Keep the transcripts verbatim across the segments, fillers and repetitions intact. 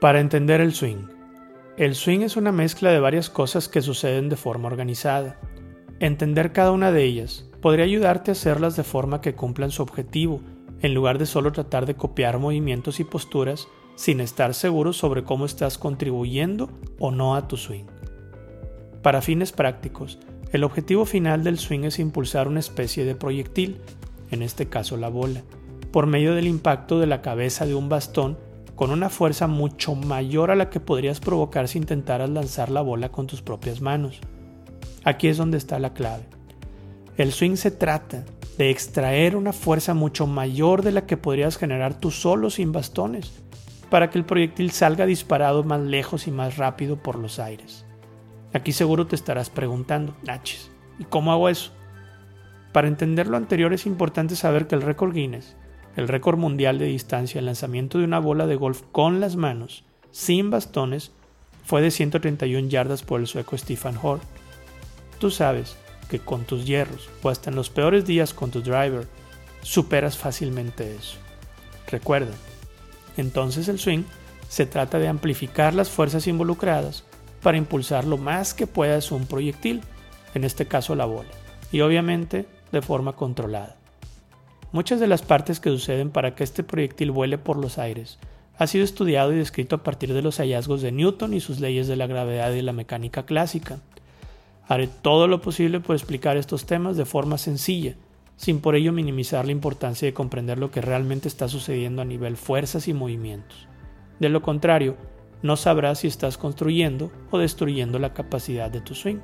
Para entender el swing. El swing es una mezcla de varias cosas que suceden de forma organizada. Entender cada una de ellas podría ayudarte a hacerlas de forma que cumplan su objetivo, en lugar de solo tratar de copiar movimientos y posturas sin estar seguro sobre cómo estás contribuyendo o no a tu swing. Para fines prácticos, el objetivo final del swing es impulsar una especie de proyectil, en este caso la bola, por medio del impacto de la cabeza de un bastón con una fuerza mucho mayor a la que podrías provocar si intentaras lanzar la bola con tus propias manos. Aquí es donde está la clave. El swing se trata de extraer una fuerza mucho mayor de la que podrías generar tú solo sin bastones, para que el proyectil salga disparado más lejos y más rápido por los aires. Aquí seguro te estarás preguntando, nachis, ¿y cómo hago eso? Para entender lo anterior es importante saber que el récord Guinness, el récord mundial de distancia al lanzamiento de una bola de golf con las manos, sin bastones, fue de ciento treinta y una yardas por el sueco Stefan Hort. Tú sabes que con tus hierros o hasta en los peores días con tu driver, superas fácilmente eso. Recuerda, entonces el swing se trata de amplificar las fuerzas involucradas para impulsar lo más que puedas un proyectil, en este caso la bola, y obviamente de forma controlada. Muchas de las partes que suceden para que este proyectil vuele por los aires ha sido estudiado y descrito a partir de los hallazgos de Newton y sus leyes de la gravedad y la mecánica clásica. Haré todo lo posible por explicar estos temas de forma sencilla, sin por ello minimizar la importancia de comprender lo que realmente está sucediendo a nivel fuerzas y movimientos. De lo contrario, no sabrás si estás construyendo o destruyendo la capacidad de tu swing.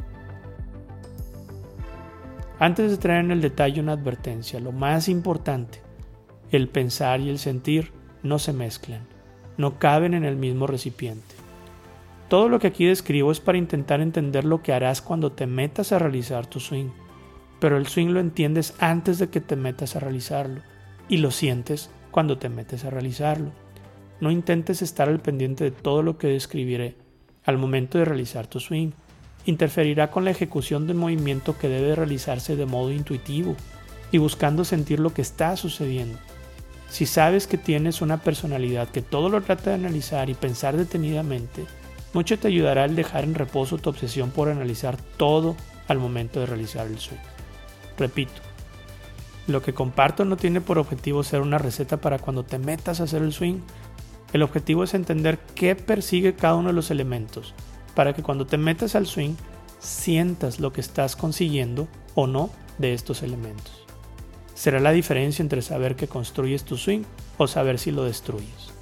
Antes de traer en el detalle una advertencia, lo más importante, el pensar y el sentir no se mezclan, no caben en el mismo recipiente. Todo lo que aquí describo es para intentar entender lo que harás cuando te metas a realizar tu swing, pero el swing lo entiendes antes de que te metas a realizarlo y lo sientes cuando te metes a realizarlo. No intentes estar al pendiente de todo lo que describiré al momento de realizar tu swing. Interferirá con la ejecución de un movimiento que debe realizarse de modo intuitivo y buscando sentir lo que está sucediendo. Si sabes que tienes una personalidad que todo lo trata de analizar y pensar detenidamente, mucho te ayudará el dejar en reposo tu obsesión por analizar todo al momento de realizar el swing. Repito, lo que comparto no tiene por objetivo ser una receta para cuando te metas a hacer el swing. El objetivo es entender qué persigue cada uno de los elementos, para que cuando te metas al swing, sientas lo que estás consiguiendo o no de estos elementos. Será la diferencia entre saber que construyes tu swing o saber si lo destruyes.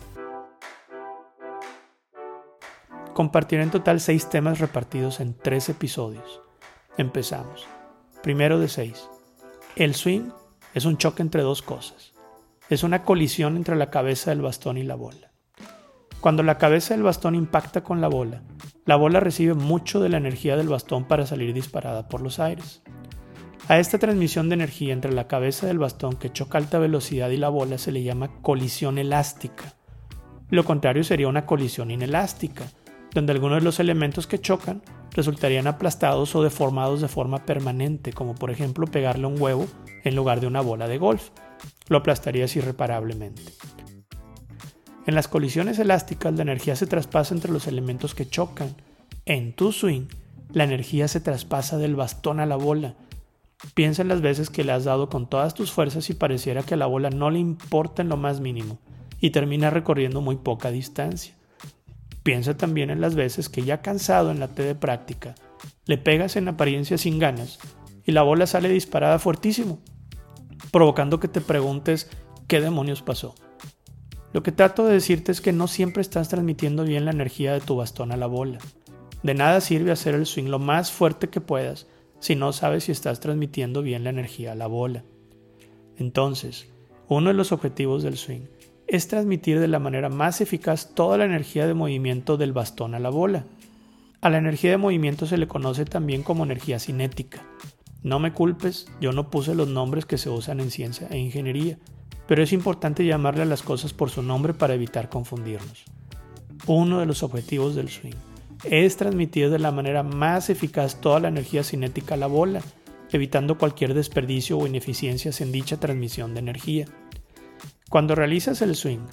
Compartiré en total seis temas repartidos en tres episodios. Empezamos. Primero de seis. El swing es un choque entre dos cosas. Es una colisión entre la cabeza del bastón y la bola. Cuando la cabeza del bastón impacta con la bola, la bola recibe mucho de la energía del bastón para salir disparada por los aires. A esta transmisión de energía entre la cabeza del bastón que choca a alta velocidad y la bola se le llama colisión elástica. Lo contrario sería una colisión inelástica, donde algunos de los elementos que chocan resultarían aplastados o deformados de forma permanente, como por ejemplo pegarle un huevo en lugar de una bola de golf. Lo aplastarías irreparablemente. En las colisiones elásticas, la energía se traspasa entre los elementos que chocan. En tu swing, la energía se traspasa del bastón a la bola. Piensa en las veces que le has dado con todas tus fuerzas y pareciera que a la bola no le importa en lo más mínimo y termina recorriendo muy poca distancia. Piensa también en las veces que ya cansado en la T de práctica, le pegas en apariencia sin ganas y la bola sale disparada fuertísimo, provocando que te preguntes qué demonios pasó. Lo que trato de decirte es que no siempre estás transmitiendo bien la energía de tu bastón a la bola. De nada sirve hacer el swing lo más fuerte que puedas si no sabes si estás transmitiendo bien la energía a la bola. Entonces, uno de los objetivos del swing es transmitir de la manera más eficaz toda la energía de movimiento del bastón a la bola. A la energía de movimiento se le conoce también como energía cinética. No me culpes, yo no puse los nombres que se usan en ciencia e ingeniería, pero es importante llamarle a las cosas por su nombre para evitar confundirnos. Uno de los objetivos del swing es transmitir de la manera más eficaz toda la energía cinética a la bola, evitando cualquier desperdicio o ineficiencias en dicha transmisión de energía. Cuando realizas el swing,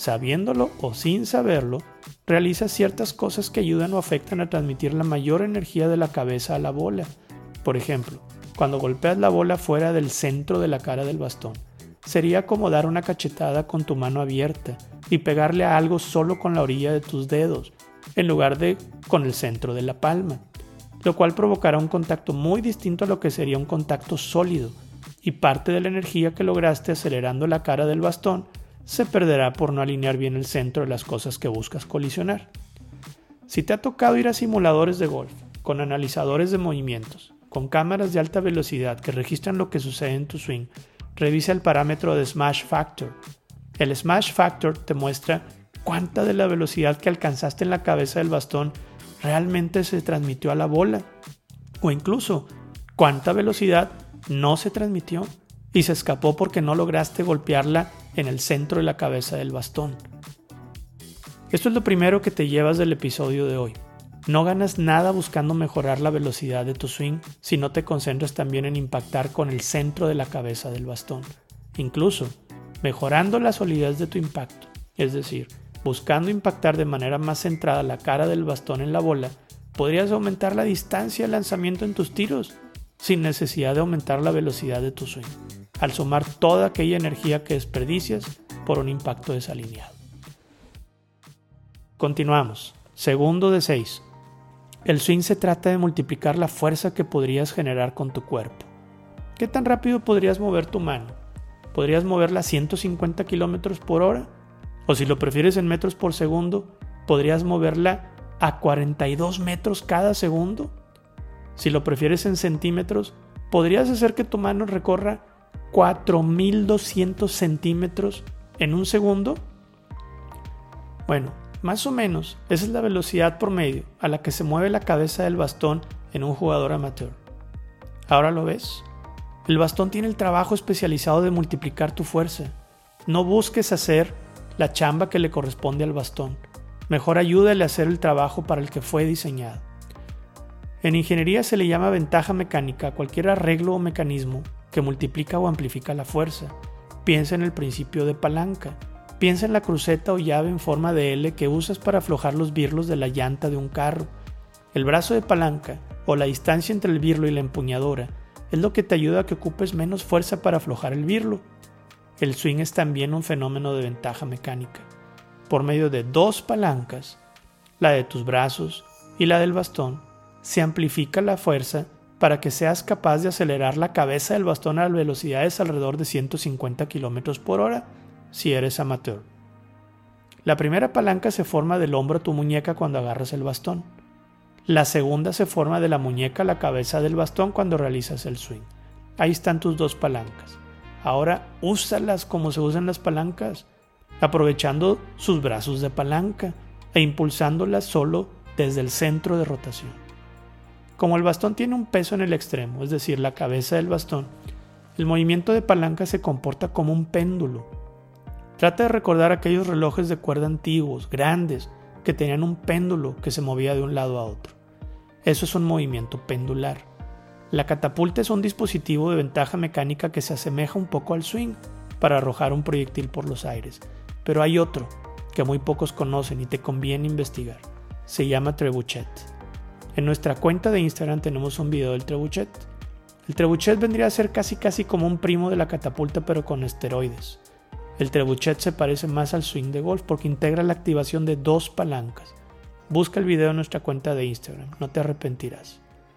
sabiéndolo o sin saberlo, realizas ciertas cosas que ayudan o afectan a transmitir la mayor energía de la cabeza a la bola. Por ejemplo, cuando golpeas la bola fuera del centro de la cara del bastón, sería como dar una cachetada con tu mano abierta y pegarle a algo solo con la orilla de tus dedos, en lugar de con el centro de la palma, lo cual provocará un contacto muy distinto a lo que sería un contacto sólido, y parte de la energía que lograste acelerando la cara del bastón se perderá por no alinear bien el centro de las cosas que buscas colisionar. Si te ha tocado ir a simuladores de golf, con analizadores de movimientos, con cámaras de alta velocidad que registran lo que sucede en tu swing, revisa el parámetro de Smash Factor. El Smash Factor te muestra cuánta de la velocidad que alcanzaste en la cabeza del bastón realmente se transmitió a la bola, o incluso cuánta velocidad no se transmitió y se escapó porque no lograste golpearla en el centro de la cabeza del bastón. Esto es lo primero que te llevas del episodio de hoy. No ganas nada buscando mejorar la velocidad de tu swing si no te concentras también en impactar con el centro de la cabeza del bastón. Incluso, mejorando la solidez de tu impacto, es decir, buscando impactar de manera más centrada la cara del bastón en la bola, podrías aumentar la distancia de lanzamiento en tus tiros, sin necesidad de aumentar la velocidad de tu swing, al sumar toda aquella energía que desperdicias por un impacto desalineado. Continuamos. Segundo de seis. El swing se trata de multiplicar la fuerza que podrías generar con tu cuerpo. ¿Qué tan rápido podrías mover tu mano? ¿Podrías moverla a ciento cincuenta kilómetros por hora? O si lo prefieres en metros por segundo, ¿podrías moverla a cuarenta y dos metros cada segundo? Si lo prefieres en centímetros, ¿podrías hacer que tu mano recorra cuatro mil doscientos centímetros en un segundo? Bueno, más o menos esa es la velocidad promedio a la que se mueve la cabeza del bastón en un jugador amateur. ¿Ahora lo ves? El bastón tiene el trabajo especializado de multiplicar tu fuerza. No busques hacer la chamba que le corresponde al bastón. Mejor ayúdale a hacer el trabajo para el que fue diseñado. En ingeniería se le llama ventaja mecánica a cualquier arreglo o mecanismo que multiplica o amplifica la fuerza. Piensa en el principio de palanca. Piensa en la cruceta o llave en forma de L que usas para aflojar los birlos de la llanta de un carro. El brazo de palanca, o la distancia entre el birlo y la empuñadura, es lo que te ayuda a que ocupes menos fuerza para aflojar el birlo. El swing es también un fenómeno de ventaja mecánica. Por medio de dos palancas, la de tus brazos y la del bastón, se amplifica la fuerza para que seas capaz de acelerar la cabeza del bastón a velocidades alrededor de ciento cincuenta kilómetros por hora si eres amateur. La primera palanca se forma del hombro a tu muñeca cuando agarras el bastón. La segunda se forma de la muñeca a la cabeza del bastón cuando realizas el swing. Ahí están tus dos palancas. Ahora úsalas como se usan las palancas, aprovechando sus brazos de palanca e impulsándolas solo desde el centro de rotación. Como el bastón tiene un peso en el extremo, es decir, la cabeza del bastón, el movimiento de palanca se comporta como un péndulo. Trata de recordar aquellos relojes de cuerda antiguos, grandes, que tenían un péndulo que se movía de un lado a otro. Eso es un movimiento pendular. La catapulta es un dispositivo de ventaja mecánica que se asemeja un poco al swing para arrojar un proyectil por los aires, pero hay otro que muy pocos conocen y te conviene investigar. Se llama trebuchet. En nuestra cuenta de Instagram tenemos un video del trebuchet. El trebuchet vendría a ser casi casi como un primo de la catapulta pero con esteroides. El trebuchet se parece más al swing de golf porque integra la activación de dos palancas. Busca el video en nuestra cuenta de Instagram, no te arrepentirás.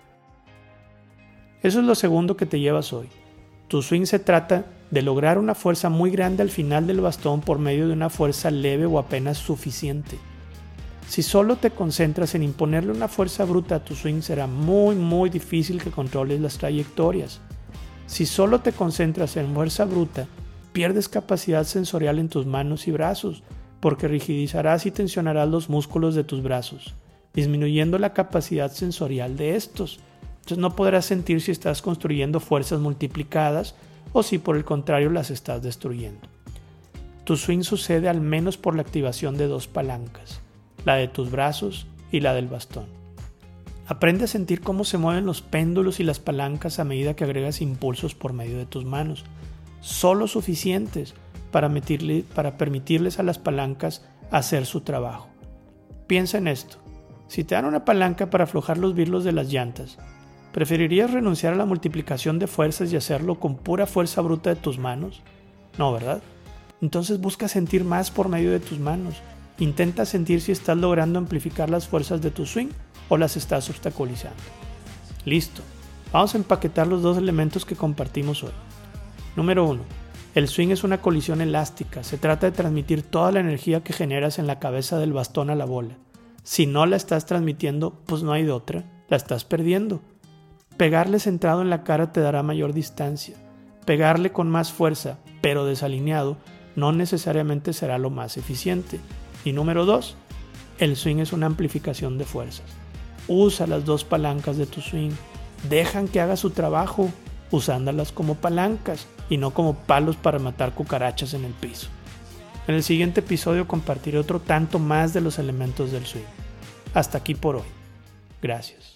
Eso es lo segundo que te llevas hoy. Tu swing se trata de lograr una fuerza muy grande al final del bastón por medio de una fuerza leve o apenas suficiente. Si solo te concentras en imponerle una fuerza bruta a tu swing, será muy muy difícil que controles las trayectorias. Si solo te concentras en fuerza bruta, pierdes capacidad sensorial en tus manos y brazos, porque rigidizarás y tensionarás los músculos de tus brazos, disminuyendo la capacidad sensorial de estos. Entonces no podrás sentir si estás construyendo fuerzas multiplicadas o si por el contrario las estás destruyendo. Tu swing sucede al menos por la activación de dos palancas, la de tus brazos y la del bastón. Aprende a sentir cómo se mueven los péndulos y las palancas a medida que agregas impulsos por medio de tus manos, solo suficientes para, metirle, para permitirles a las palancas hacer su trabajo. Piensa en esto. Si te dan una palanca para aflojar los birlos de las llantas, ¿preferirías renunciar a la multiplicación de fuerzas y hacerlo con pura fuerza bruta de tus manos? No, ¿verdad? Entonces busca sentir más por medio de tus manos. Intenta sentir si estás logrando amplificar las fuerzas de tu swing o las estás obstaculizando. Listo. Vamos a empaquetar los dos elementos que compartimos hoy. Número uno. El swing es una colisión elástica. Se trata de transmitir toda la energía que generas en la cabeza del bastón a la bola. Si no la estás transmitiendo, pues no hay de otra. La estás perdiendo. Pegarle centrado en la cara te dará mayor distancia. Pegarle con más fuerza, pero desalineado, no necesariamente será lo más eficiente. Y número dos, el swing es una amplificación de fuerzas. Usa las dos palancas de tu swing. Dejan que haga su trabajo, usándolas como palancas y no como palos para matar cucarachas en el piso. En el siguiente episodio compartiré otro tanto más de los elementos del swing. Hasta aquí por hoy. Gracias.